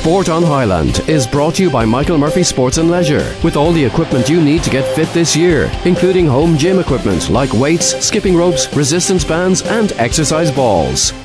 Sport on Highland is brought to you by Michael Murphy Sports and Leisure, with all the equipment you need to get fit this year, including home gym equipment like weights, skipping ropes, resistance bands and exercise balls.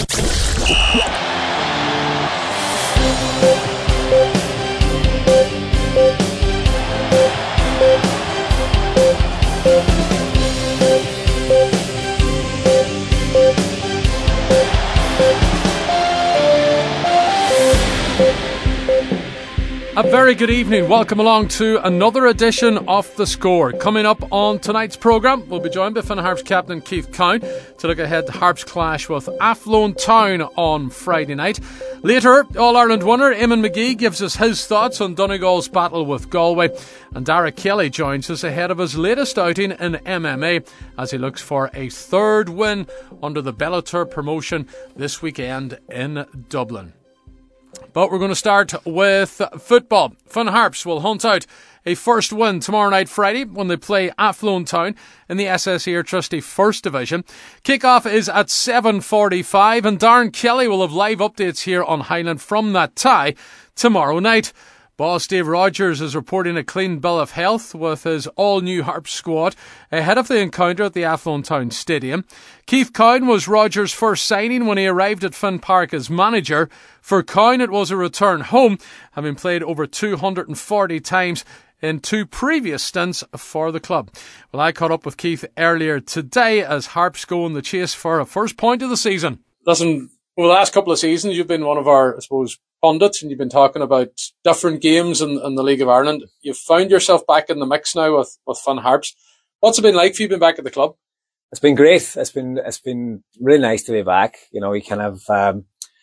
A very good evening. Welcome along to another edition of The Score. Coming up on tonight's programme, we'll be joined by Finn Harps captain Keith Cowan to look ahead to Harps' clash with Athlone Town on Friday night. Later, All-Ireland winner Eamon McGee gives us his thoughts on Donegal's battle with Galway. And Dara Kelly joins us ahead of his latest outing in MMA as he looks for a third win under the Bellator promotion this weekend in Dublin. But we're going to start with football. Finn Harps will hunt out a first win tomorrow night Friday when they play Athlone Town in the SSE Air Trustee First Division. Kick-off is at 7:45 and Darren Kelly will have live updates here on Highland from that tie tomorrow night. Boss Dave Rogers is reporting a clean bill of health with his all-new Harps squad ahead of the encounter at the Athlone Town Stadium. Keith Cowan was Rogers' first signing when he arrived at Finn Park as manager. For Cowan, it was a return home, having played over 240 times in two previous stints for the club. Well, I caught up with Keith earlier today as Harps go on the chase for a first point of the season. Listen, over the last couple of seasons, you've been one of our, I suppose, pundits, and you've been talking about different games in the League of Ireland. You've found yourself back in the mix now with Finn Harps. What's it been like for you being back at the club? It's been great. It's been really nice to be back. You know, we kind of, I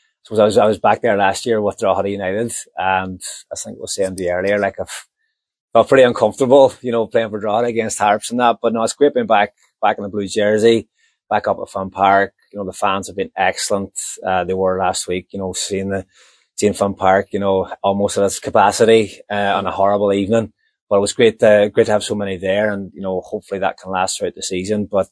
was back there last year with Drogheda United, and I think I was saying to you earlier, like I've felt pretty uncomfortable, you know, playing for Drogheda against Harps and that. But no, it's great being back in the blue jersey, back up at Finn Park. You know, the fans have been excellent. They were last week. You know, seeing Finn Park, you know, almost at its capacity on a horrible evening. But it was great to have so many there, and you know, hopefully that can last throughout the season. But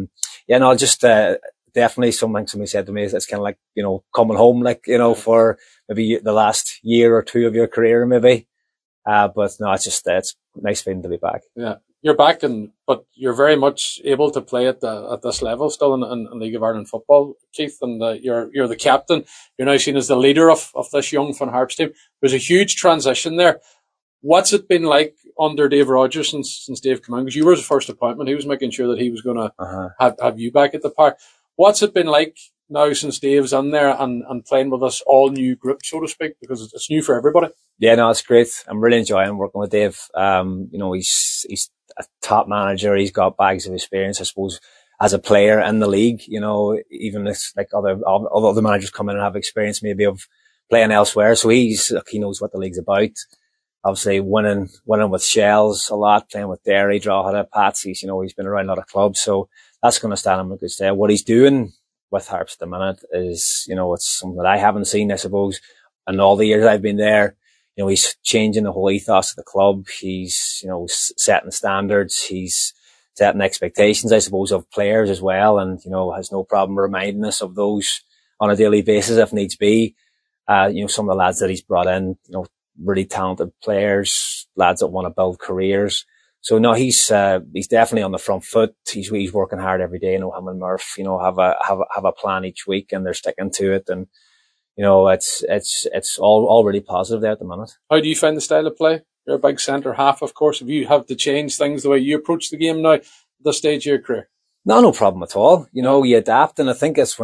definitely something somebody said to me is it's kind of like, you know, coming home, like, you know, for maybe the last year or two of your career, maybe. But no, it's a nice feeling to be back. Yeah. You're back, but you're very much able to play at this level still in League of Ireland football, Keith. And you're the captain. You're now seen as the leader of this young Finn Harps team. There's a huge transition there. What's it been like under Dave Rogers since Dave came in? Because you were his first appointment. He was making sure that he was going to have you back at the park. What's it been like now since Dave's in there and playing with this all new group, so to speak? Because it's new for everybody. Yeah, no, it's great. I'm really enjoying working with Dave. You know, he's a top manager. He's got bags of experience, I suppose, as a player in the league. You know, even if like other managers come in and have experience maybe of playing elsewhere. So he knows what the league's about. Obviously winning with Shells a lot, playing with Derry, Drogheda, Pats. He's been around a lot of clubs. So that's going to stand him in good stead. What he's doing with Harps at the minute is, you know, it's something that I haven't seen, I suppose, in all the years I've been there. You know, he's changing the whole ethos of the club. He's, you know, setting standards. He's setting expectations, I suppose, of players as well. And, you know, has no problem reminding us of those on a daily basis if needs be. You know, some of the lads that he's brought in, you know, really talented players, lads that want to build careers. So no, he's definitely on the front foot. He's working hard every day. You know, him and Murph, you know, have a plan each week and they're sticking to it. And, you know, it's all really positive there at the minute. How do you find the style of play? You're a big centre half, of course. Have you had to change things the way you approach the game now at this stage of your career? No problem at all. You know, you adapt, and I think it's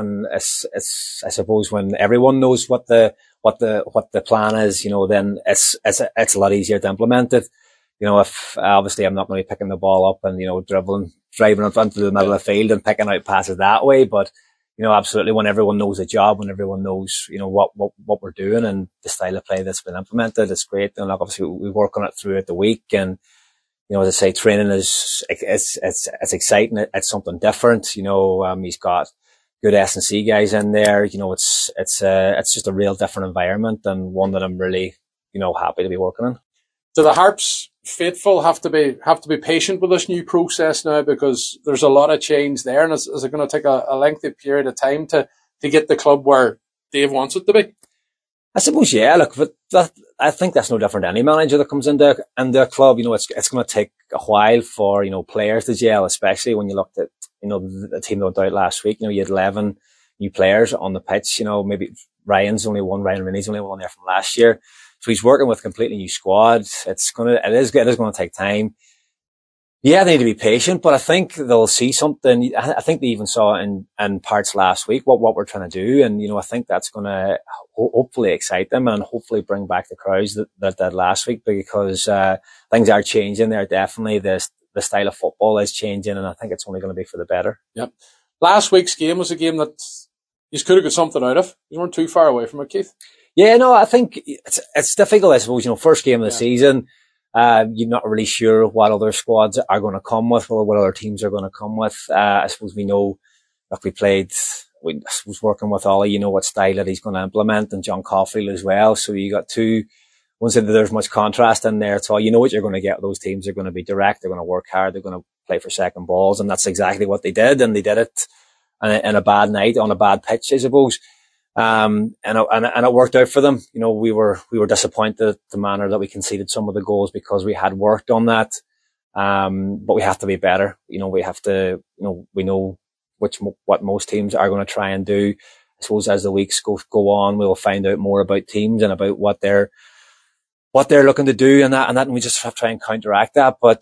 I suppose when everyone knows what the plan is, you know, then it's a lot easier to implement it. You know, if obviously I'm not going to be picking the ball up and, you know, driving in front of the middle of the field and picking out passes that way. But, you know, absolutely when everyone knows the job, when everyone knows, you know, what we're doing and the style of play that's been implemented, it's great. And like, obviously we work on it throughout the week. And, you know, as I say, training it's exciting. It's something different. You know, he's got good S&C guys in there. You know, it's just a real different environment and one that I'm really, you know, happy to be working in. Do the Harps faithful have to be patient with this new process now, because there's a lot of change there, and is it going to take a lengthy period of time to get the club where Dave wants it to be? I suppose, yeah, look, but I think that's no different to any manager that comes into a club. You know, it's going to take a while for, you know, players to gel, especially when you looked at, you know, the team that went out last week. You know, you had 11 new players on the pitch. You know, maybe Ryan Rooney's only one there from last year. So he's working with a completely new squad. It is going to take time. Yeah, they need to be patient, but I think they'll see something. I think they even saw it in parts last week, what we're trying to do. And, you know, I think that's going to hopefully excite them and hopefully bring back the crowds that did last week, because, things are changing there. Definitely the style of football is changing, and I think it's only going to be for the better. Yep. Last week's game was a game that you could have got something out of. You weren't too far away from it, Keith. Yeah, no, I think it's difficult, I suppose. You know, first game of the season. You're not really sure what other squads are going to come with, or what other teams are going to come with. I suppose we know, if I was working with Ollie, you know what style that he's going to implement, and John Caulfield as well. So you got won't say that there's much contrast in there at all. You know what you're going to get with those teams. They're going to be direct. They're going to work hard. They're going to play for second balls. And that's exactly what they did. And they did it in a bad night on a bad pitch, I suppose. And it worked out for them. You know, we were disappointed at the manner that we conceded some of the goals, because we had worked on that. But we have to be better. You know, we know what most teams are going to try and do. I suppose as the weeks go on, we'll find out more about teams and about what they're looking to do, and that, and we just have to try and counteract that. But,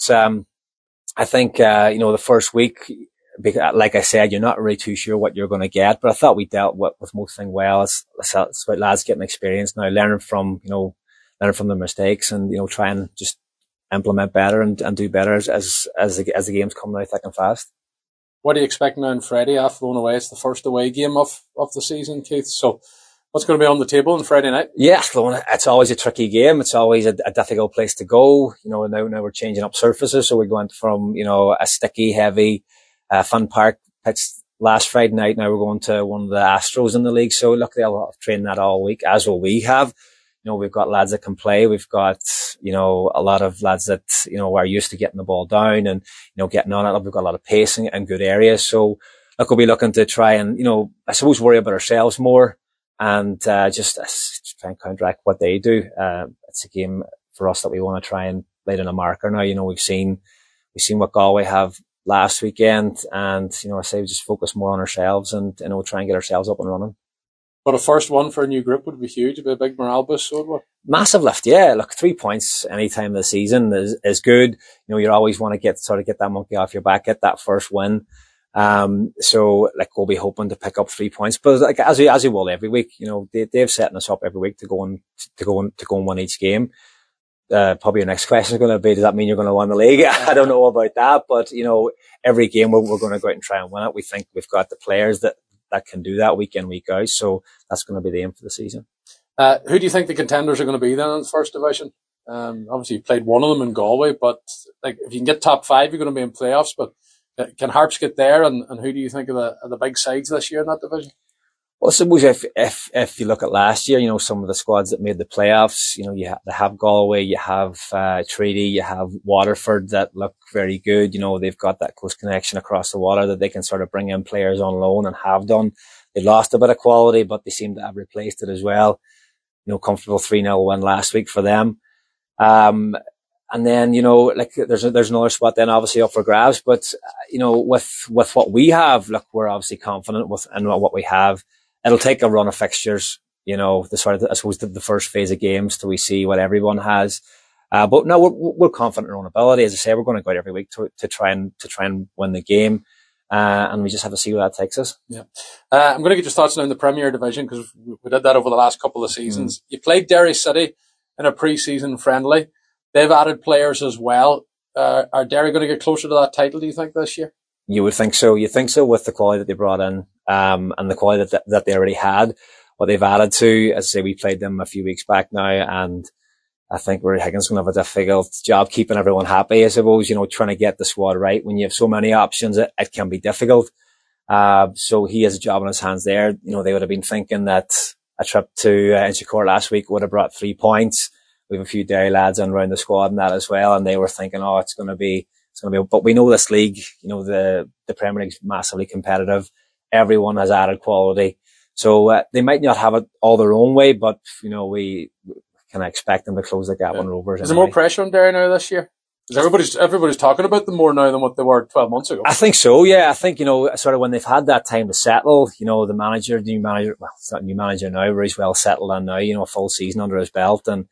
I think, you know, the first week, like I said, you're not really too sure what you're going to get, but I thought we dealt with most things well. It's about lads getting experience now, learning from their mistakes, and, you know, try and just implement better and do better as the games come now thick and fast. What do you expect now on Friday? Athlone away. It's the first away game of the season, Keith. So what's going to be on the table on Friday night? Yeah, Athlone, it's always a tricky game. It's always a difficult place to go. You know, now we're changing up surfaces, so we're going from, you know, a sticky, heavy, Fun Park pitch last Friday night. Now we're going to one of the Astros in the league. So look, they'll have trained that all week, as will we have. You know, we've got lads that can play. We've got, you know, a lot of lads that, you know, are used to getting the ball down and, you know, getting on it. We've got a lot of pacing and good areas. So look, we'll be looking to try and, you know, I suppose worry about ourselves more, and just try and counteract what they do. It's a game for us that we want to try and lay down a marker now. You know, we've seen what Galway have last weekend, and, you know, I say we just focus more on ourselves and, you know, try and get ourselves up and running. But a first one for a new group would be huge. It'd be a big morale boost, so it would. Massive lift, yeah. Look, 3 points any time of the season is good. You know, you always want to get that monkey off your back, get that first win. So like, we'll be hoping to pick up 3 points, but like, as we will every week, you know, they've setting us up every week to go and win each game. Probably your next question is going to be, does that mean you're going to win the league? I don't know about that, but, you know, every game we're going to go out and try and win it. We think we've got the players that can do that week in, week out. So that's going to be the aim for the season. Who do you think the contenders are going to be then in the first division? Obviously you played one of them in Galway, but like, if you can get top 5, you're going to be in playoffs, but can Harps get there? And who do you think are the big sides this year in that division? Well, I suppose if you look at last year, you know, some of the squads that made the playoffs, you know, they have Galway, you have Treaty, you have Waterford that look very good. You know, they've got that close connection across the water that they can sort of bring in players on loan, and have done. They lost a bit of quality, but they seem to have replaced it as well. You know, comfortable 3-0 win last week for them. And then, you know, like, there's another spot then obviously up for grabs, but, you know, with what we have, look, we're obviously confident in what we have. It'll take a run of fixtures, you know, I suppose the first phase of games till we see what everyone has. But no, we're confident in our own ability. As I say, we're going to go out every week to try and win the game. And we just have to see where that takes us. Yeah. I'm going to get your thoughts now in the Premier Division, because we did that over the last couple of seasons. You played Derry City in a pre-season friendly. They've added players as well. Are Derry going to get closer to that title, do you think, this year? You would think so. You think so, with the quality that they brought in, and the quality that they already had. What they've added to, as I say, we played them a few weeks back now, and I think Rory Higgins going to have a difficult job keeping everyone happy, I suppose, you know, trying to get the squad right. When you have so many options, it can be difficult. So he has a job on his hands there. You know, they would have been thinking that a trip to Inchicore last week would have brought 3 points. We have a few Derry lads in around the squad and that as well, and they were thinking, it's going to be, but we know this league, you know, the Premier League's massively competitive. Everyone has added quality. So they might not have it all their own way, but we can expect them to close the gap on Rovers. Is there more pressure on Derry now this year? Because everybody's talking about them more now than what they were 12 months ago. I think so, yeah. I think, sort of when they've had that time to settle, the new manager, it's not new manager now, but he's well settled on now, a full season under his belt. And,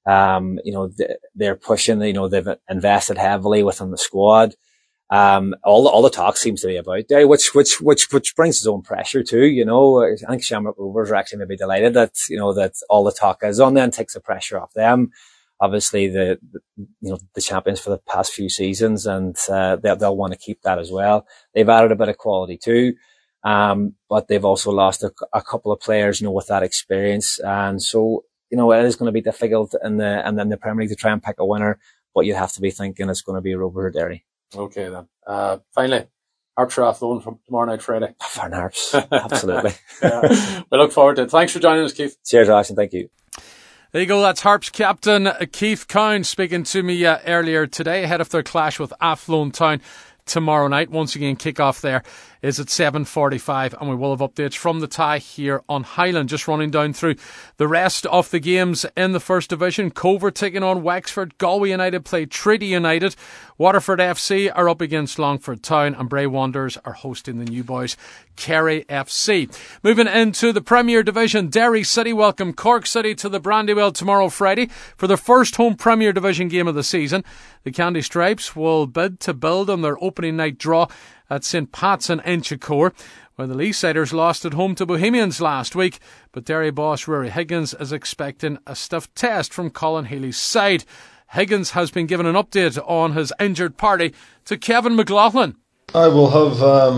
they're pushing, they've invested heavily within the squad. All the talk seems to be about Derry, which brings its own pressure too, I think Shamrock Rovers are actually maybe delighted that, that all the talk is on them, takes the pressure off them. Obviously the champions for the past few seasons, and they'll want to keep that as well. They've added a bit of quality too, but they've also lost a couple of players, with that experience, and so it is going to be difficult in the Premier League to try and pick a winner. But you have to be thinking it's going to be Rovers or Derry. Okay then. Finally, Harps or Athlone from tomorrow night, Friday. For Harps, absolutely. Yeah. We look forward to it. Thanks for joining us, Keith. Cheers, Alex, and thank you. There you go, that's Harps captain Keith Cowan speaking to me earlier today ahead of their clash with Athlone Town tomorrow night. Once again, kick-off there is at 7:45, and we will have updates from the tie here on Highland. Just running down through the rest of the games in the First Division. Covert taking on Wexford. Galway United play Treaty United. Waterford FC are up against Longford Town, and Bray Wanderers are hosting the new boys Kerry FC. Moving into the Premier Division, Derry City welcome Cork City to the Brandywell tomorrow Friday for their first home Premier Division game of the season. The Candy Stripes will bid to build on their opening night draw at St Pat's in Inchicore, where the Leesiders lost at home to Bohemians last week, but Derry boss Rory Higgins is expecting a stiff test from Colin Healy's side. Higgins has been given an update on his injured party to Kevin McLaughlin. I will have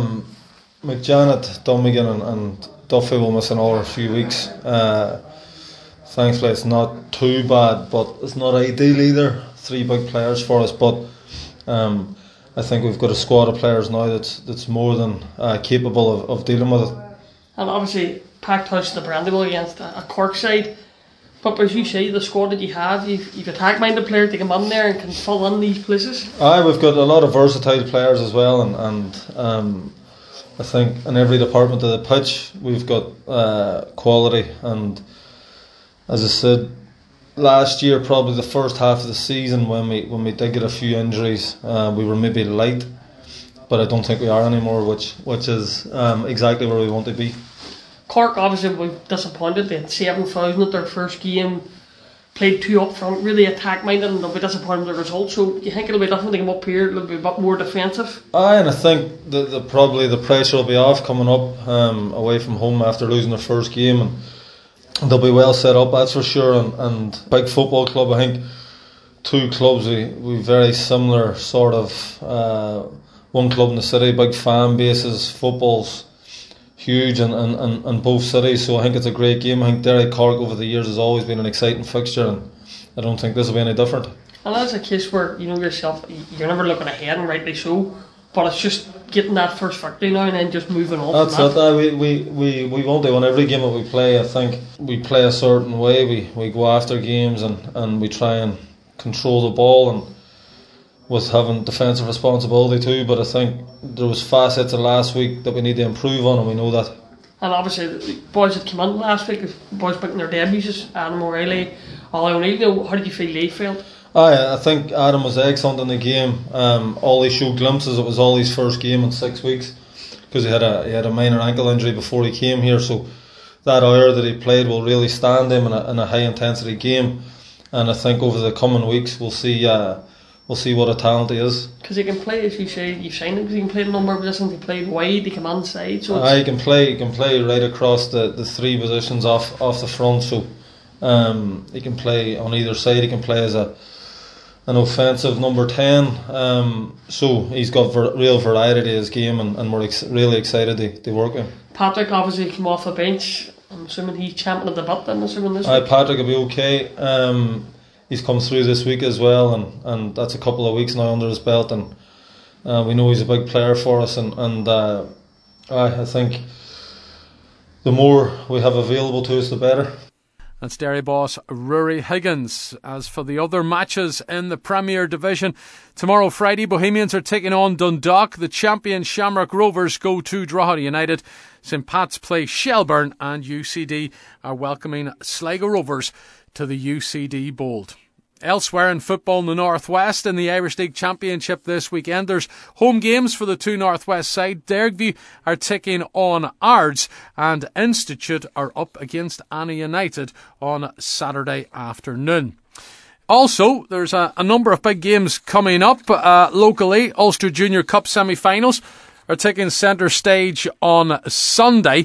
McJanet, Dunmigan and Duffy will miss another few weeks. Thankfully it's not too bad, but it's not ideal either. 3 big players for us, but I think we've got a squad of players now that's more than capable of dealing with it. And obviously packed house to the Brandywell against a Cork side, but as you say, the squad that you have, you've attack-minded players that come in there and can fill in these places. We've got a lot of versatile players as well, and I think in every department of the pitch we've got quality. And as I said, last year, probably the first half of the season, when we did get a few injuries, we were maybe light, but I don't think we are anymore, which is exactly where we want to be. Cork obviously were disappointed. They had 7,000 at their first game, played 2 up front, really attack minded, and they'll be disappointed with the result. So you think it'll be different to come up here, it'll be a bit more defensive? And I think that probably the pressure will be off coming up away from home after losing their first game, and they'll be well set up, that's for sure. And big football club, I think 2 clubs, we very similar sort of one club in the city, big fan bases, football's huge in both cities, so I think it's a great game. I think Derry Cork over the years has always been an exciting fixture, and I don't think this will be any different. And that's a case where yourself, you're never looking ahead, and rightly so, but it's just getting that first victory now and then just moving on. That's it. We want to win every game that we play. I think we play a certain way. We go after games and we try and control the ball, and with having defensive responsibility too. But I think there was facets of last week that we need to improve on, and we know that. And obviously the boys that came in last week, the boys making their debuts, Adam O'Reilly, Ollie O'Neill, how did you feel they failed? I think Adam was excellent in the game. Ollie showed glimpses. It was Ollie's first game in 6 weeks, because he had a minor ankle injury before he came here, so that hour that he played will really stand him in a high intensity game. And I think over the coming weeks we'll see what a talent he is. Because he can play, as you say, you've signed him because he can play a number of positions. He played wide, he can inside. So he can play right across the 3 positions off the front. So he can play on either side. He can play as an offensive number 10. So he's got real variety to his game, and we're really excited to work with him. Patrick obviously came off the bench. I'm assuming he's championing the bit then, assuming this week. Patrick will be okay. He's come through this week as well, and that's a couple of weeks now under his belt, and we know he's a big player for us, and I think the more we have available to us, the better. That's Derry boss Rory Higgins. As for the other matches in the Premier Division, tomorrow Friday, Bohemians are taking on Dundalk. The champion Shamrock Rovers go to Drogheda United. St Pat's play Shelbourne, and UCD are welcoming Sligo Rovers to the UCD Bold. Elsewhere in football in the Northwest, in the Irish League Championship this weekend, there's home games for the two Northwest side. Dergview are taking on Ards, and Institute are up against Anna United on Saturday afternoon. Also, there's a number of big games coming up locally. Ulster Junior Cup semi-finals are taking centre stage on Sunday.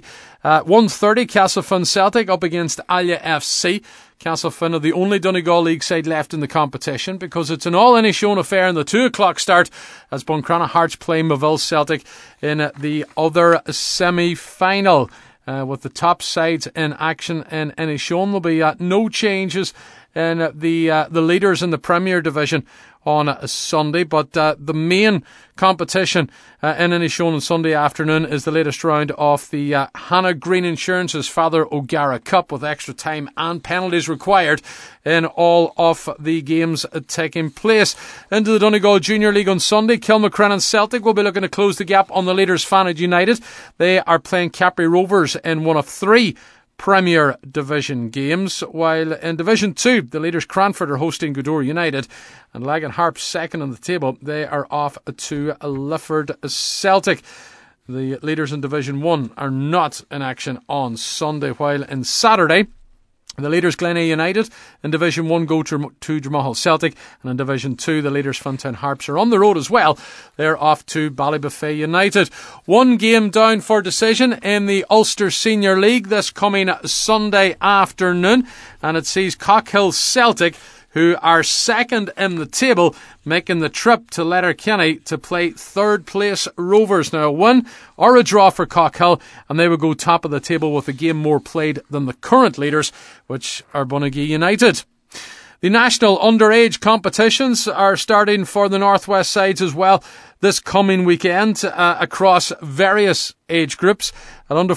1:30, Castlefin Celtic up against Alya FC. Castlefin are the only Donegal League side left in the competition because it's an all-Inishowen affair in the 2 o'clock start as Buncrana Hearts play Moville Celtic in the other semi-final. With the top sides in action in Inishowen, there'll be no changes in the leaders in the Premier Division on Sunday, but the main competition in Inishowen on Sunday afternoon is the latest round of the Hannah Green Insurance's Father O'Gara Cup, with extra time and penalties required in all of the games taking place. Into the Donegal Junior League on Sunday, Kilmacrennan Celtic will be looking to close the gap on the leaders Fanad United. They are playing Capri Rovers in one of 3 Premier Division games, while in Division 2, the leaders Cranford are hosting Gweedore United, and Lagan Harps second on the table. They are off to Lifford Celtic. The leaders in Division 1 are not in action on Sunday, while in Saturday, the leaders Glenay United in Division 1 go to Dromahal Celtic, and in Division 2 the leaders Fountain Harps are on the road as well. They're off to Ballybuffet United. One game down for decision in the Ulster Senior League this coming Sunday afternoon, and it sees Cockhill Celtic, who are second in the table, making the trip to Letterkenny to play third place Rovers. Now, a win or a draw for Cockhill, and they would go top of the table with a game more played than the current leaders, which are Bunagee United. The national underage competitions are starting for the Northwest sides as well this coming weekend across various age groups. At under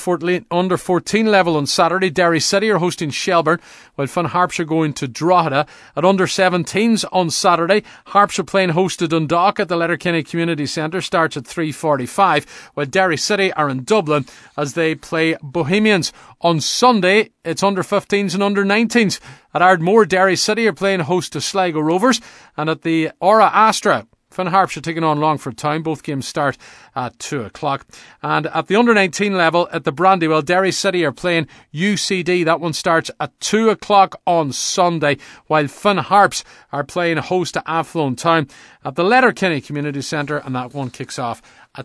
14 level on Saturday, Derry City are hosting Shelbourne, while Fun Harps are going to Drogheda. At under 17s on Saturday, Harps are playing host to Dundalk at the Letterkenny Community Centre. Starts at 3:45, while Derry City are in Dublin as they play Bohemians. On Sunday, it's under 15s and under 19s. At Ardmore, Derry City are playing host to Sligo Rovers, and at the Ora Astra, Finn Harps are taking on Longford Town. Both games start at 2 o'clock. And at the under-19 level, at the Brandywell, Derry City are playing UCD. That one starts at 2 o'clock on Sunday, while Finn Harps are playing host to Athlone Town at the Letterkenny Community Centre, and that one kicks off at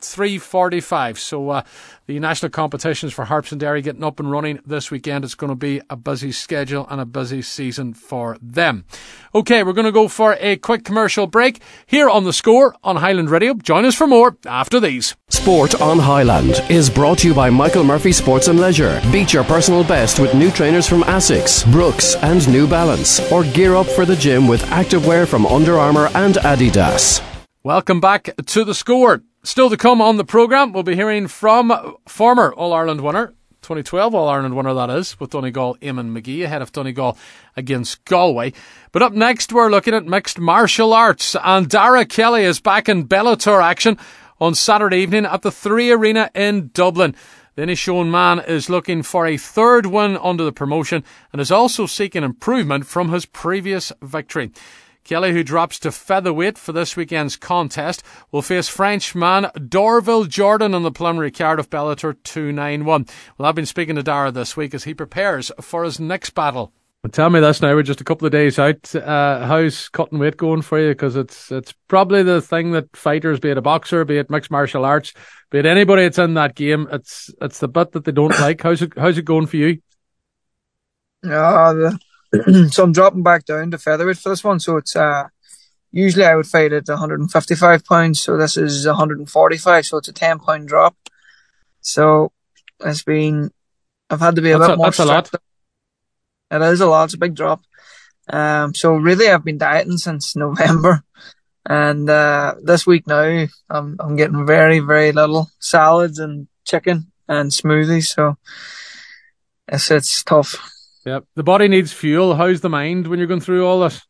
3:45. So the national competitions for Harps and Derry getting up and running this weekend. It's going to be a busy schedule and a busy season for them. Okay, we're going to go for a quick commercial break here on The Score on Highland Radio. Join us for more after these. Sport on Highland is brought to you by Michael Murphy Sports and Leisure. Beat your personal best with new trainers from Asics, Brooks and New Balance, or gear up for the gym with activewear from Under Armour and Adidas. Welcome back to The Score. Still to come on the programme, we'll be hearing from former All-Ireland winner, 2012 All-Ireland winner that is, with Donegal Eamon McGee ahead of Donegal against Galway. But up next we're looking at mixed martial arts, and Dara Kelly is back in Bellator action on Saturday evening at the 3 Arena in Dublin. The Inishowen man is looking for a third win under the promotion and is also seeking improvement from his previous victory. Kelly, who drops to featherweight for this weekend's contest, will face Frenchman Dorville Jordan on the preliminary card of Bellator 291. Well, I've been speaking to Dara this week as he prepares for his next battle. Well, tell me this now, we're just a couple of days out. How's cutting weight going for you? Because it's probably the thing that fighters, be it a boxer, be it mixed martial arts, be it anybody that's in that game, it's the bit that they don't like. How's it going for you? So I'm dropping back down to featherweight for this one. So it's usually I would fight at 155 pounds. So this is 145. So it's a 10-pound drop. So I've had to be a bit more strict. That's a lot. It is a lot. It's a big drop. So really I've been dieting since November. And this week now I'm getting very, very little salads and chicken and smoothies. So it's tough. Yep. The body needs fuel. How's the mind when you're going through all this?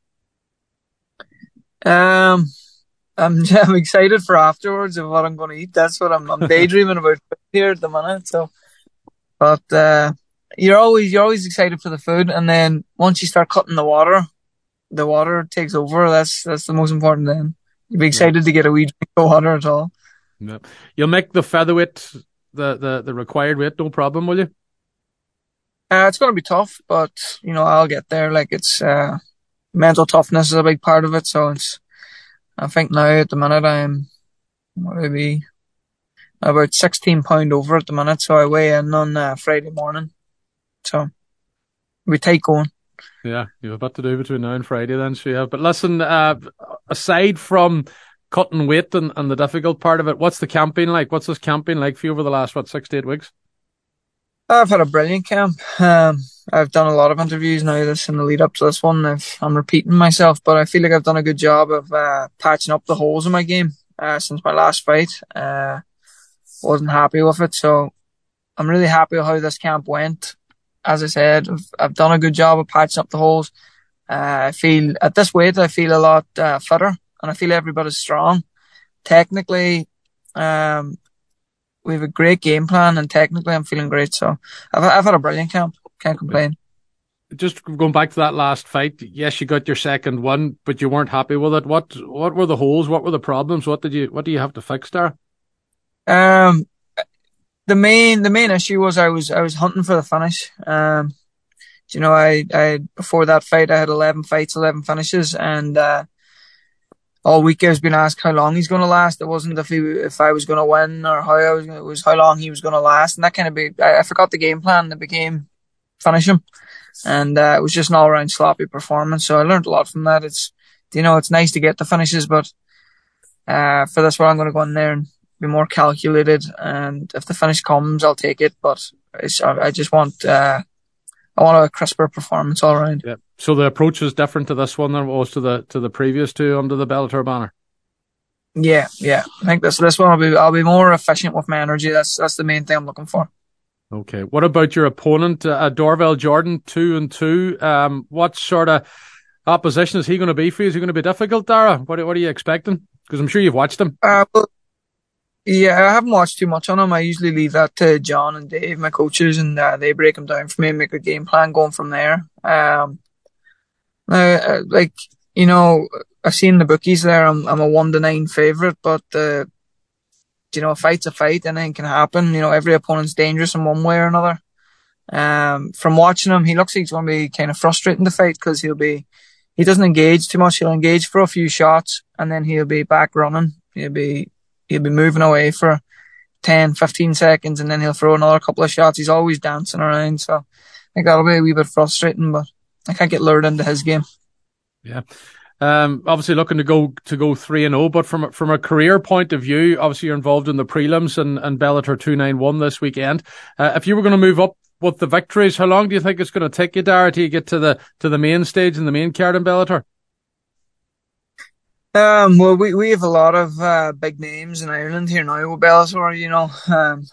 Um, I'm excited for afterwards of what I'm going to eat. That's what I'm daydreaming about here at the minute. So, but you're always excited for the food, and then once you start cutting the water takes over. That's the most important thing. You'll be excited to get a wee drink of water at all. Yep. You'll make the featherweight the required weight, no problem, will you? It's going to be tough, but I'll get there. Like it's mental toughness is a big part of it. So I think now at the minute I'm maybe about 16 pound over at the minute. So I weigh in on Friday morning. So we take going. Yeah, you have a bit to do between now and Friday then, so you have. But listen, aside from cutting weight and the difficult part of it, what's the camp been like? What's this camp been like for you over the last, 6 to 8 weeks? I've had a brilliant camp. I've done a lot of interviews now in the lead up to this one. I'm repeating myself, but I feel like I've done a good job of patching up the holes in my game since my last fight. Wasn't happy with it, so I'm really happy with how this camp went. As I said, I've done a good job of patching up the holes. I feel at this weight, I feel a lot fitter, and I feel everybody's strong. Technically, we have a great game plan, and technically, I'm feeling great. So I've had a brilliant camp. Can't complain. Just going back to that last fight, yes, you got your second one, but you weren't happy with it. What were the holes? What were the problems? What do you have to fix there? The main issue was I was hunting for the finish. I before that fight I had 11 fights, 11 finishes, and all week I was being asked how long he's going to last. It wasn't if I was going to win or it was how long he was going to last, and that kind of I forgot the game plan. It became finish him, and it was just an all round sloppy performance. So I learned a lot from that. It's nice to get the finishes, but for this one I'm going to go in there and be more calculated, and if the finish comes, I'll take it. But I just want I want a crisper performance all around. Yeah. So the approach is different to this one than it was to the previous two under the Bellator banner. Yeah. I think this one I'll be more efficient with my energy. That's the main thing I'm looking for. Okay. What about your opponent, Dorvell Jordan, 2-2? What sort of opposition is he going to be for you? Is he going to be difficult, Dara? What are you expecting? Because I'm sure you've watched him. Yeah, I haven't watched too much on him. I usually leave that to John and Dave, my coaches, and they break him down for me and make a game plan going from there. I've seen the bookies there. I'm a 1-9 favourite, but a fight's a fight, anything can happen. Every opponent's dangerous in one way or another. From watching him, he looks like he's going to be kind of frustrating the fight because he doesn't engage too much. He'll engage for a few shots and then he'll be back running. He'll be moving away for 10, 15 seconds and then he'll throw another couple of shots. He's always dancing around. So I think that'll be a wee bit frustrating, but I can't get lured into his game. Yeah. Obviously looking to go 3-0, but from a career point of view, obviously you're involved in the prelims and Bellator 291 this weekend. If you were going to move up with the victories, how long do you think it's going to take you, Dara, till you get to the main stage and the main card in Bellator? Well, we have a lot of big names in Ireland here now with Bellator.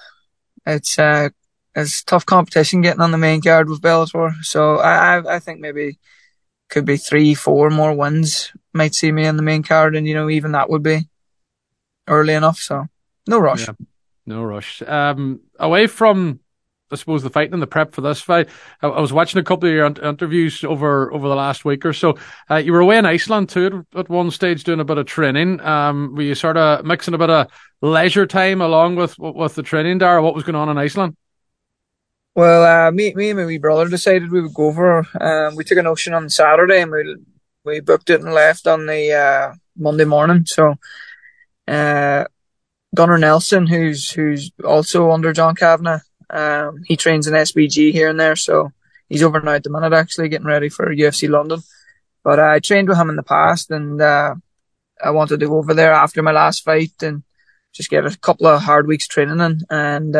It's tough competition getting on the main card with Bellator. So I think maybe could be 3-4 more wins might see me on the main card, and even that would be early enough. So no rush. Yeah, no rush. Away from, I suppose, the fighting and the prep for this fight, I was watching a couple of your interviews over the last week or so. You were away in Iceland too at one stage doing a bit of training. Were you sort of mixing a bit of leisure time along with the training, Dara? What was going on in Iceland? Well, me and my wee brother decided we would go over. We took a notion on Saturday and we booked it and left on the Monday morning. So Gunnar Nelson, who's also under John Kavanagh, he trains in SBG here and there, so he's over now at the minute actually getting ready for UFC London. But I trained with him in the past, and I wanted to go over there after my last fight and just get a couple of hard weeks training in. And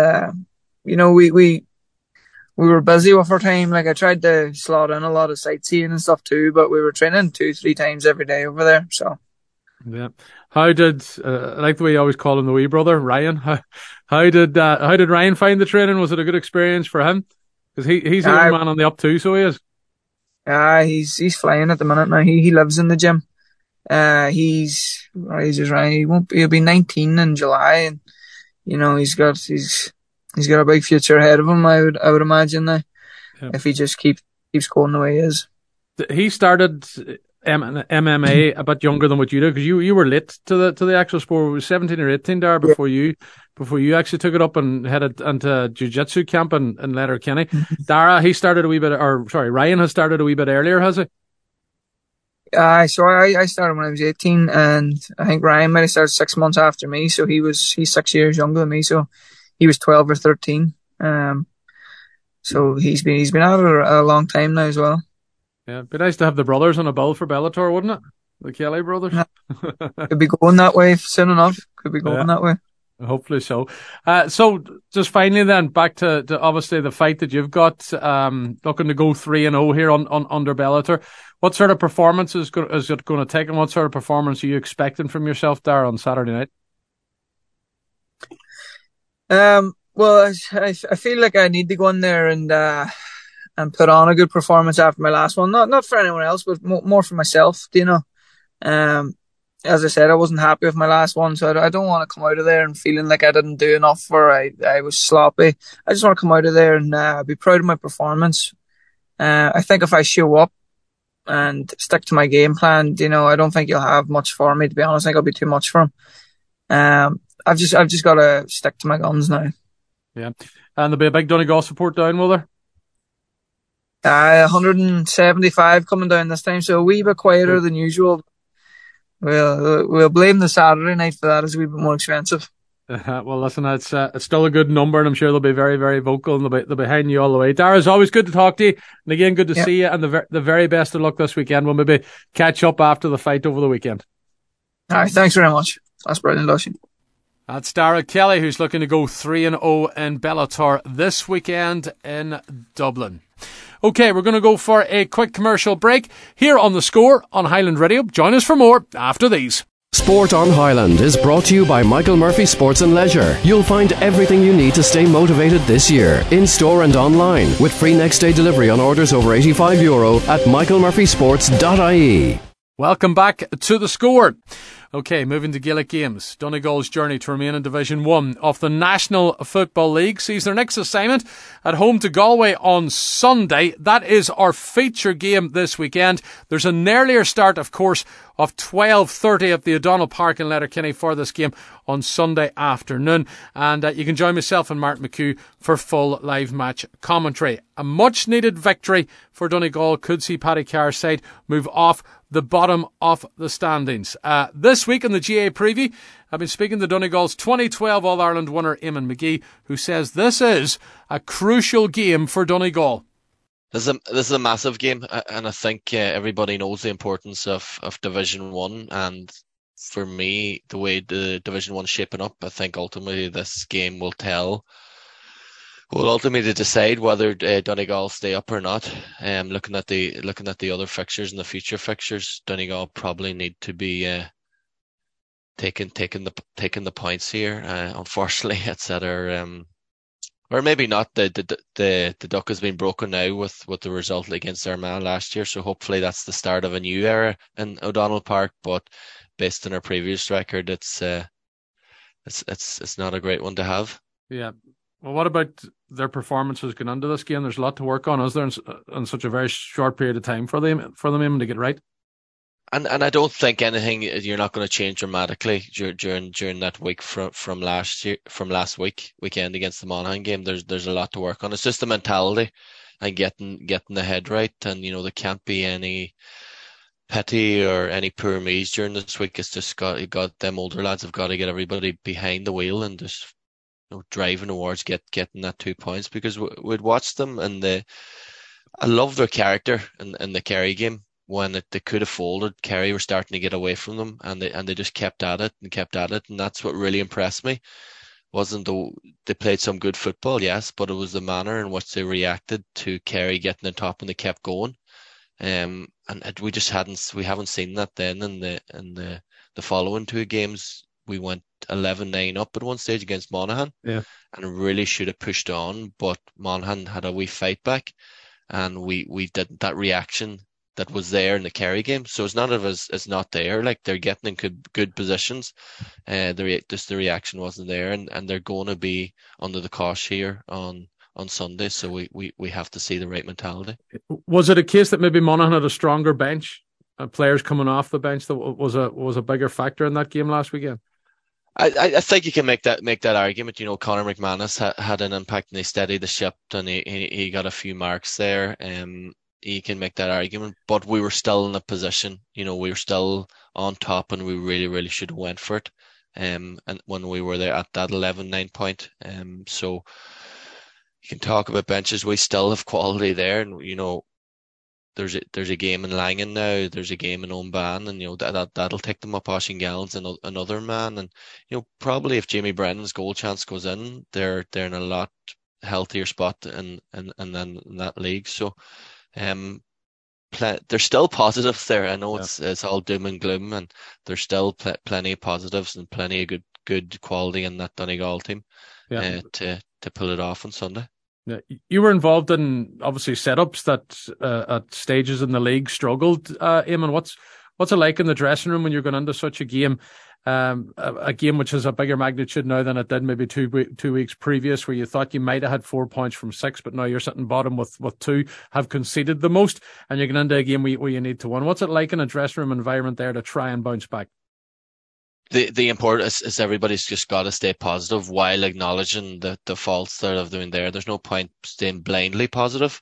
we were busy with our time. Like I tried to slot in a lot of sightseeing and stuff too, but we were training 2-3 times every day over there. So yeah, how did I like the way you always call him the wee brother, Ryan? How did Ryan find the training? Was it a good experience for him? Because he's a Uh, young man on the up too, so he is. he's flying at the minute now. He lives in the gym. He's just right. He'll be 19 in July, and he's got a big future ahead of him. I would imagine now, if he just keeps going the way he is. He started MMA a bit younger than what you did, because you were late to the actual sport. It was 17 or 18 there before you actually took it up and headed into jiu-jitsu camp in Letterkenny. Ryan has started a wee bit earlier, has he? So I started when I was 18, and I think Ryan might have started 6 months after me. So he's 6 years younger than me. So he was 12 or 13. So he's been at it a long time now as well. Yeah, it'd be nice to have the brothers on a bill for Bellator, wouldn't it? The Kelly brothers. Could be going that way soon enough. Could be going that way. Hopefully so. So just finally then, back to obviously the fight that you've got, looking to go 3-0 here on under Bellator. What sort of performance is it going to take, and what sort of performance are you expecting from yourself there on Saturday night? Well, I feel like I need to go in there and put on a good performance after my last one. Not for anyone else, but more for myself. As I said, I wasn't happy with my last one, so I don't want to come out of there and feeling like I didn't do enough, or I was sloppy. I just want to come out of there and be proud of my performance. I think if I show up and stick to my game plan, I don't think you'll have much for me, to be honest. I think I'll be too much for him. I've just got to stick to my guns now. Yeah. And there'll be a big Donegal support down, will there? 175 coming down this time, so a wee bit quieter than usual. We'll blame the Saturday night for that. It's a wee bit more expensive. Well, listen, it's still a good number, and I'm sure they'll be very, very vocal, and they'll be behind you all the way. Dara, it's always good to talk to you, and again, good to see you, and the very best of luck this weekend. We'll maybe catch up after the fight over the weekend. All right, thanks very much. That's brilliant, Lucian. That's Dara Kelly, who's looking to go 3-0 in Bellator this weekend in Dublin. Okay, we're going to go for a quick commercial break here on The Score on Highland Radio. Join us for more after these. Sport on Highland is brought to you by Michael Murphy Sports and Leisure. You'll find everything you need to stay motivated this year, in store and online, with free next day delivery on orders over €85 at michaelmurphysports.ie. Welcome back to The Score. Okay, moving to Gaelic Games. Donegal's journey to remain in Division 1 of the National Football League sees their next assignment at home to Galway on Sunday. That is our feature game this weekend. There's an earlier start, of course, of 12:30 at the O'Donnell Park in Letterkenny for this game on Sunday afternoon. And you can join myself and Martin McHugh for full live match commentary. A much needed victory for Donegal could see Paddy Carr's side move off the bottom of the standings. This week in the GA preview, I've been speaking to Donegal's 2012 All-Ireland winner Eamon McGee, who says this is a crucial game for Donegal. This is a massive game, and I think everybody knows the importance of Division 1, and for me, the way the Division 1 is shaping up, I think ultimately this game will ultimately decide whether Donegal stay up or not. Looking at the other fixtures and the future fixtures, Donegal probably need to be taking the points here. Unfortunately, it's at our or maybe not. The duck has been broken now with the result against Armagh last year. So hopefully that's the start of a new era in O'Donnell Park. But based on our previous record, it's not a great one to have. Yeah. Well, what about their performances going into this game? There's a lot to work on, is there, in such a very short period of time for them aiming to get right? And I don't think anything you're not going to change dramatically during that week from last weekend against the Monaghan game. There's a lot to work on. It's just the mentality and getting the head right, and there can't be any pity or any poor me's during this week. It's just got them older lads have got to get everybody behind the wheel and just driving towards getting that 2 points, because we'd watched them and I love their character in the Kerry game. When they could have folded, Kerry were starting to get away from them, and they just kept at it, and that's what really impressed me. They played some good football, yes, but it was the manner in which they reacted to Kerry getting on top, and they kept going. We haven't seen that then in the following two games we went 11-9 up at one stage against Monaghan, and really should have pushed on, but Monaghan had a wee fight back, and we didn't. That reaction that was there in the Kerry game, so it's not of us. It's not there. Like, they're getting in good positions, just the reaction wasn't there, and they're going to be under the cosh here on Sunday. So we have to see the right mentality. Was it a case that maybe Monaghan had a stronger bench, players coming off the bench that was a bigger factor in that game last weekend? I think you can make that argument. Conor McManus had an impact, and he steadied the ship, and he got a few marks there. You can make that argument, but we were still in a position. We were still on top, and we really, really should have went for it. And when we were there at that 11-9 point, so you can talk about benches. We still have quality there, and there's a game in Langan now. There's a game in Oban, and that'll take them up. Oisin Gallant's another man, and probably if Jamie Brennan's goal chance goes in, they're in a lot healthier spot in that league. So, there's still positives there. I know it's all doom and gloom, and there's still plenty of positives and plenty of good quality in that Donegal team to pull it off on Sunday. Yeah, you were involved in obviously setups that at stages in the league struggled. Eamon, what's it like in the dressing room when you're going into such a game? A game which has a bigger magnitude now than it did maybe two weeks previous, where you thought you might have had 4 points from 6, but now you're sitting bottom with 2, have conceded the most, and you're going into a game where you need to win. What's it like in a dressing room environment there to try and bounce back? The importance is everybody's just got to stay positive while acknowledging the faults that are doing there. There's no point staying blindly positive.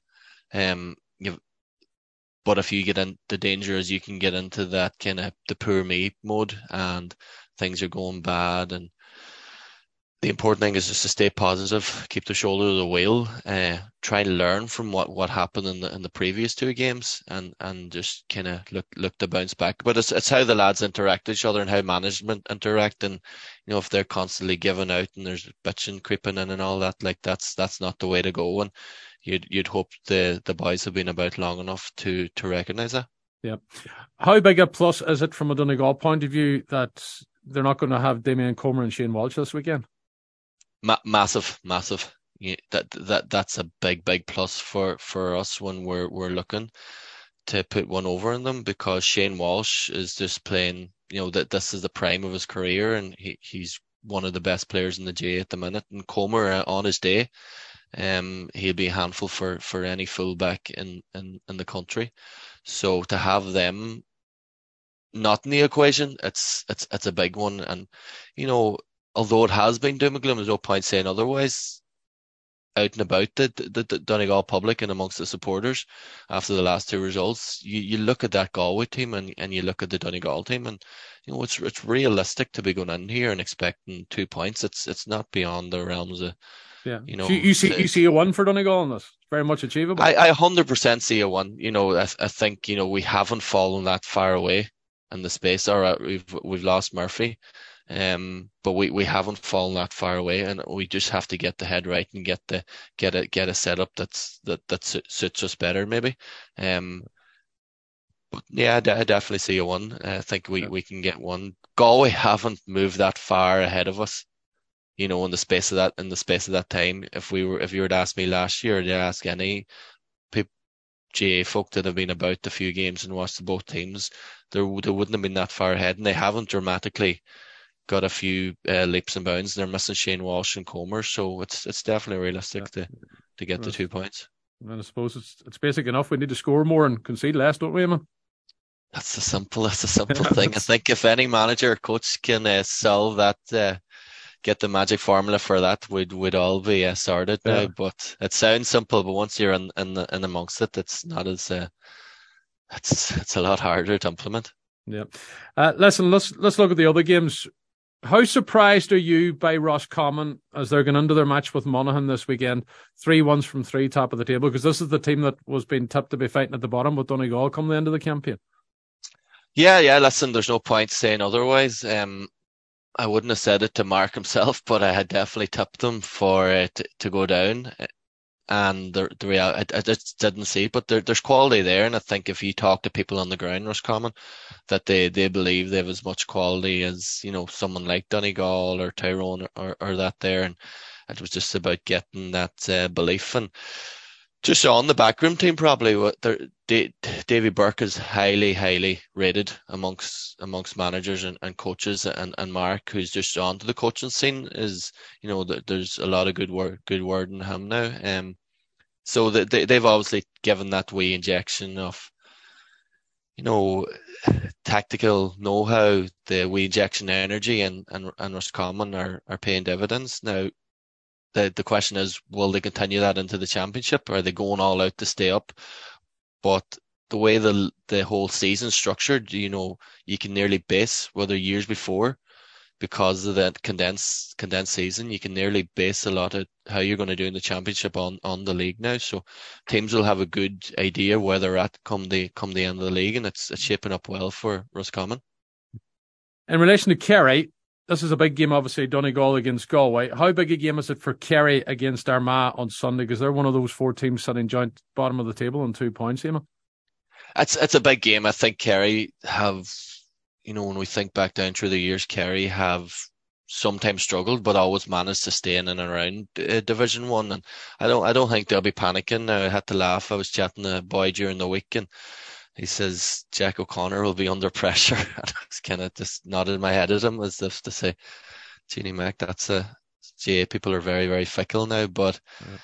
But if you get in, the danger is you can get into that kind of the poor me mode, and things are going bad. And the important thing is just to stay positive, keep the shoulder to the wheel, try and learn from what happened in the previous 2 games, and just kind of look to bounce back. But it's how the lads interact with each other and how management interact, and if they're constantly giving out and there's bitching creeping in and all that, like that's not the way to go. And you'd hope the boys have been about long enough to recognise that. Yeah. How big a plus is it from a Donegal point of view that they're not going to have Damien Comer and Shane Walsh this weekend? Massive. That's a big plus for us when we're looking to put one over on them, because Shane Walsh is just playing. That this is the prime of his career, and he's one of the best players in the J at the minute. And Comer on his day, he'll be a handful for any fullback in the country. So to have them not in the equation, it's a big one. And although it has been doom and gloom, there's no point saying otherwise. Out and about the Donegal public and amongst the supporters after the last 2 results, you look at that Galway team and you look at the Donegal team, and it's realistic to be going in here and expecting 2 points. It's not beyond the realms of you see a 1 for Donegal in this. Very much achievable. I 100% see a 1. I think we haven't fallen that far away in the space. All right, we've lost Murphy. But we haven't fallen that far away, and we just have to get the head right and get a setup that suits us better, maybe. But yeah, I definitely see a 1. I think we can get 1. Galway haven't moved that far ahead of us, in the space of that time. If you were to ask me last year, to ask any GA folk that have been about a few games and watched both teams, they wouldn't have been that far ahead, and they haven't dramatically got a few leaps and bounds. They're missing Shane Walsh and Comer, so it's definitely realistic to get the 2 points. And I suppose it's basic enough. We need to score more and concede less, don't we, man? That's a simple thing. I think if any manager or coach can solve that, get the magic formula for that, we'd all be sorted now. But it sounds simple, but once you're in amongst it, it's not as it's a lot harder to implement. Yeah. Listen, let's look at the other games. How surprised are you by Roscommon as they're going into their match with Monaghan this weekend? 3 1s from 3, top of the table, because this is the team that was being tipped to be fighting at the bottom with Donegal come the end of the campaign. Yeah. Listen, there's no point saying otherwise. I wouldn't have said it to Mark himself, but I had definitely tipped them for it to go down. and the reality, I just didn't see it, but there's quality there, and I think if you talk to people on the ground, Roscommon, that they believe they have as much quality as, you know, someone like Donegal or Tyrone or that there, and it was just about getting that belief. And just on the backroom team, probably Davy Burke is highly rated amongst managers and coaches, and Mark, who's just onto the coaching scene, is, you know, there's a lot of good word in him now. So they've obviously given that wee injection of, you know, tactical know-how, the wee injection of energy, and Roscommon are paying dividends now. The question is, will they continue that into the championship? Or are they going all out to stay up? But the way the whole season's structured, you know, you can nearly base, whether years before, because of that condensed season, you can nearly base a lot of how you're going to do in the championship on the league now. So teams will have a good idea where they're at come the end of the league, and it's shaping up well for Roscommon. In relation to Kerry, this is a big game, obviously, Donegal against Galway. How big a game is it for Kerry against Armagh on Sunday? Because they're one of those 4 teams sitting joint bottom of the table on 2 points, Eamon. It's a big game. I think Kerry have, you know, when we think back down through the years, Kerry have sometimes struggled, but always managed to stay in and around Division 1. And I don't think they'll be panicking. I had to laugh. I was chatting to a boy during the week, and he says Jack O'Connor will be under pressure. And I was kind of just nodded my head at him as if to say, Jeannie Mac, people are very, very fickle now. But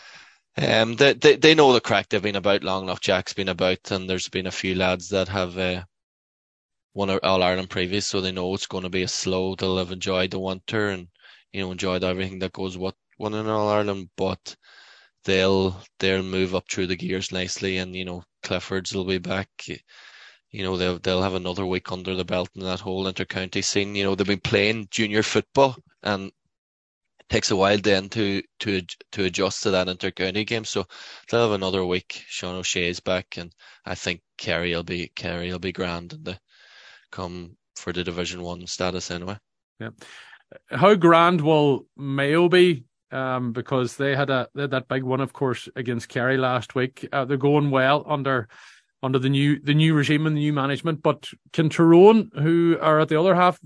they know the crack. They've been about long enough. Jack's been about, and there's been a few lads that have won All-Ireland previous, so they know it's going to be a slow. They'll have enjoyed the winter and, you know, enjoyed everything that goes with winning All-Ireland, but they'll move up through the gears nicely, and, you know, Cliffords will be back. You know, they'll have another week under the belt in that whole inter-county scene. You know, they've been playing junior football, and it takes a while then to adjust to that inter-county game. So they'll have another week. Sean O'Shea's back, and I think Kerry will be grand and they come for the Division 1 status anyway. Yeah. How grand will Mayo be? Because they had that big one, of course, against Kerry last week. They're going well under the new regime and the new management. But can Tyrone, who are at the other half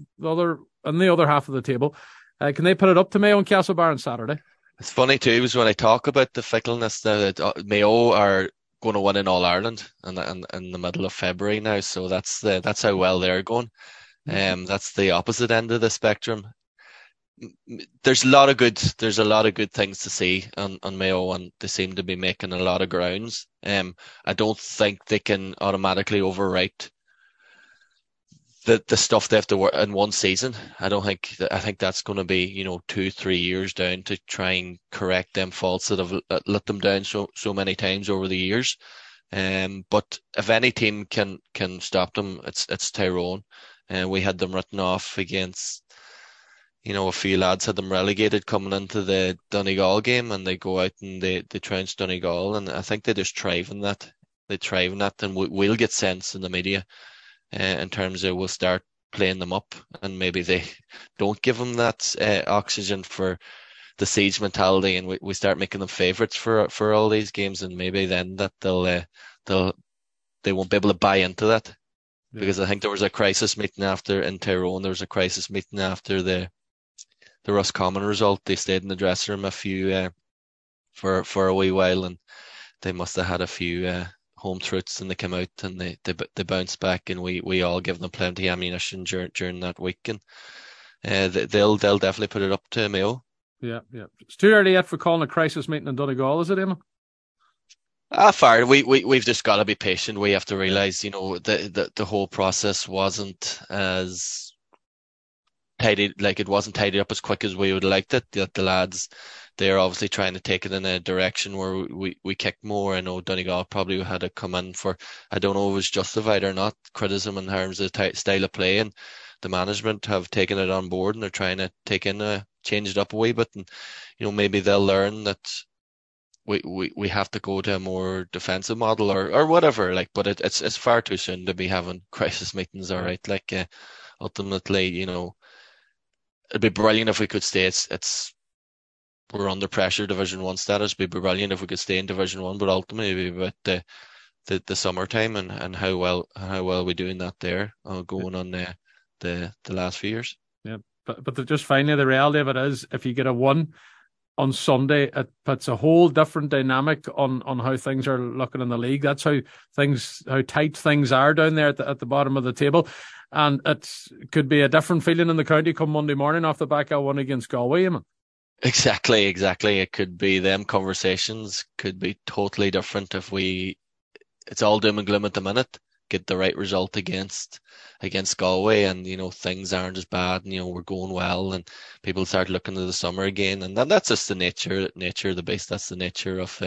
of the table, can they put it up to Mayo and Castlebar on Saturday? It's funny too, is when I talk about the fickleness that Mayo are going to win in All Ireland and in the middle of February now. So that's how well they're going. That's the opposite end of the spectrum. There's a lot of good things to see on Mayo, and they seem to be making a lot of grounds. I don't think they can automatically overwrite the stuff they have to work in one season. I think that's going to be, you know, 2-3 years down to try and correct them faults that have let them down so many times over the years. But if any team can stop them, it's Tyrone. We had them written off against, you know, a few lads had them relegated coming into the Donegal game, and they go out and they trounce Donegal, and I think they just thrive in that. They thrive in that, and we'll get sense in the media in terms of we'll start playing them up, and maybe they don't give them that oxygen for the siege mentality, and we start making them favourites for all these games, and maybe then that they won't be able to buy into that. Yeah. Because I think there was a crisis meeting in Tyrone. There was a crisis meeting after the Roscommon result. They stayed in the dressing room a few for a wee while, and they must have had a few home truths, and they came out and they bounced back, and we all give them plenty of ammunition during that week, and they'll definitely put it up to Mayo. Yeah. It's too early yet for calling a crisis meeting in Donegal, is it, Emma? Fair. We've just got to be patient. We have to realise, you know, the whole process wasn't as tidy, like it wasn't tidied up as quick as we would have liked it. The lads, they're obviously trying to take it in a direction where we kick more. I know Donegal probably had to come in for, I don't know if it was justified or not, criticism in terms of style of play, and the management have taken it on board, and they're trying to change it up a wee bit, and, you know, maybe they'll learn that we have to go to a more defensive model or whatever, like, but it's far too soon to be having crisis meetings, all right. Like, ultimately, you know, it'd be brilliant if we could stay. It's we're under pressure. Division 1 status would be brilliant if we could stay in Division 1, but ultimately it'd be about the summertime and how well we doing that there, going on the last few years. Yeah, but just finally, the reality of it is, if you get a 1 on Sunday, it puts a whole different dynamic on how things are looking in the league. That's how tight things are down there at the bottom of the table. And it could be a different feeling in the county come Monday morning off the back of 1 against Galway. Exactly. It could be them conversations could be totally different if it's all doom and gloom at the minute. Get the right result against Galway, and things aren't as bad, and we're going well, and people start looking to the summer again, and that's just the nature of the beast. That's the nature of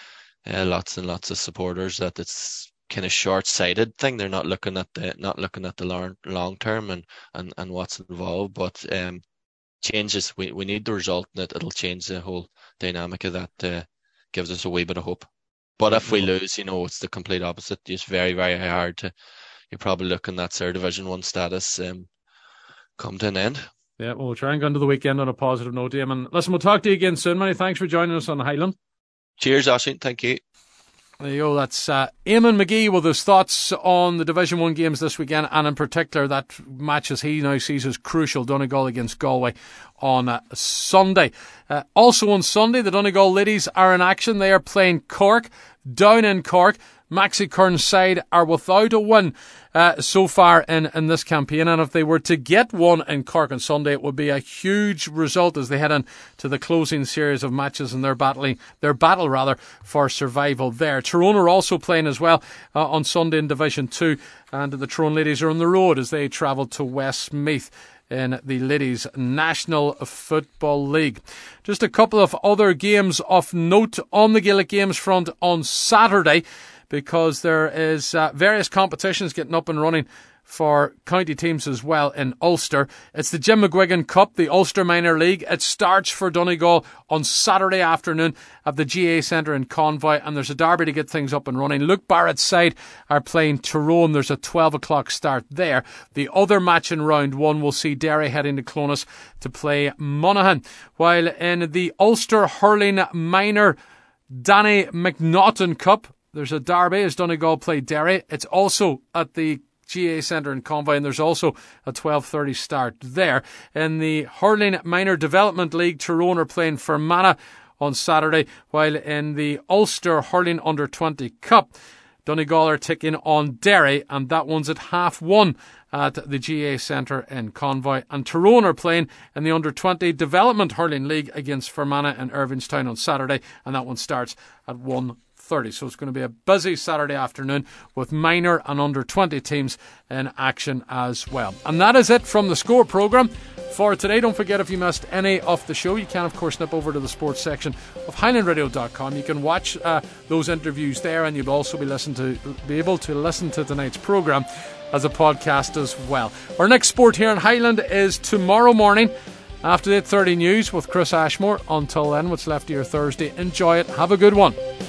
lots and lots of supporters, that it's kind of short-sighted thing. They're not looking at the long term and what's involved, but changes. We need the result, and it'll change the whole dynamic of that. Gives us a wee bit of hope. But if we lose, it's the complete opposite. It's very, very hard you're probably looking at their Division 1 status come to an end. Yeah, well, we'll try and go into the weekend on a positive note, Eamon. Listen, we'll talk to you again soon. Many thanks for joining us on Highland. Cheers, Oisin. Thank you. There you go. That's Eamon McGee with his thoughts on the Division 1 games this weekend, and in particular that match as he now sees as crucial, Donegal against Galway on Sunday. Also on Sunday, the Donegal ladies are in action. They are playing Cork down in Cork. Maxi Kern's side are without a win so far in this campaign, and if they were to get one in Cork on Sunday, it would be a huge result as they head into the closing series of matches in their battle for survival there. Tyrone are also playing as well on Sunday in Division 2, and the Tyrone ladies are on the road as they travel to Westmeath in the Ladies National Football League. Just a couple of other games of note on the Gaelic Games front on Saturday, because there is various competitions getting up and running for county teams as well in Ulster. It's the Jim McGuigan Cup, the Ulster Minor League. It starts for Donegal on Saturday afternoon at the GA Centre in Convoy, and there's a derby to get things up and running. Luke Barrett's side are playing Tyrone. There's a 12 o'clock start there. The other match in round 1 will see Derry heading to Clones to play Monaghan, while in the Ulster Hurling Minor Danny McNaughton Cup, there's a derby as Donegal play Derry. It's also at the GA Centre in Convoy, and there's also a 12:30 start there. In the Hurling Minor Development League, Tyrone are playing Fermanagh on Saturday, while in the Ulster Hurling Under-20 Cup, Donegal are taking on Derry, and that one's at 1:30 at the GA Centre in Convoy. And Tyrone are playing in the Under-20 Development Hurling League against Fermanagh in Irvinstown on Saturday, and that one starts at 1:30. So it's going to be a busy Saturday afternoon with minor and under-20 teams in action as well. And that is it from the Score programme for today. Don't forget, if you missed any of the show, you can of course snip over to the sports section of highlandradio.com. You can watch those interviews there, and you'll also be able to listen to tonight's programme as a podcast as well. Our next sport here in Highland is tomorrow morning after the 8:30 news with Chris Ashmore. Until then, what's left of your Thursday, enjoy it, have a good one.